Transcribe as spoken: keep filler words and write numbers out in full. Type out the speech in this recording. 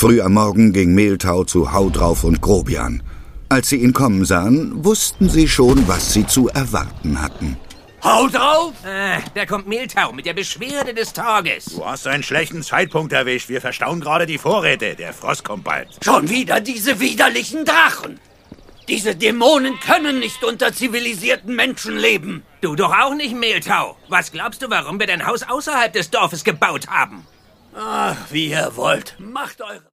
Früh am Morgen ging Mehltau zu Haudrauf und Grobian. Als sie ihn kommen sahen, wussten sie schon, was sie zu erwarten hatten. Hau drauf! Ah, da kommt Mehltau mit der Beschwerde des Tages. Du hast einen schlechten Zeitpunkt erwischt. Wir verstauen gerade die Vorräte. Der Frost kommt bald. Schon wieder diese widerlichen Drachen! Diese Dämonen können nicht unter zivilisierten Menschen leben. Du doch auch nicht, Mehltau. Was glaubst du, warum wir dein Haus außerhalb des Dorfes gebaut haben? Ach, wie ihr wollt. Macht eure...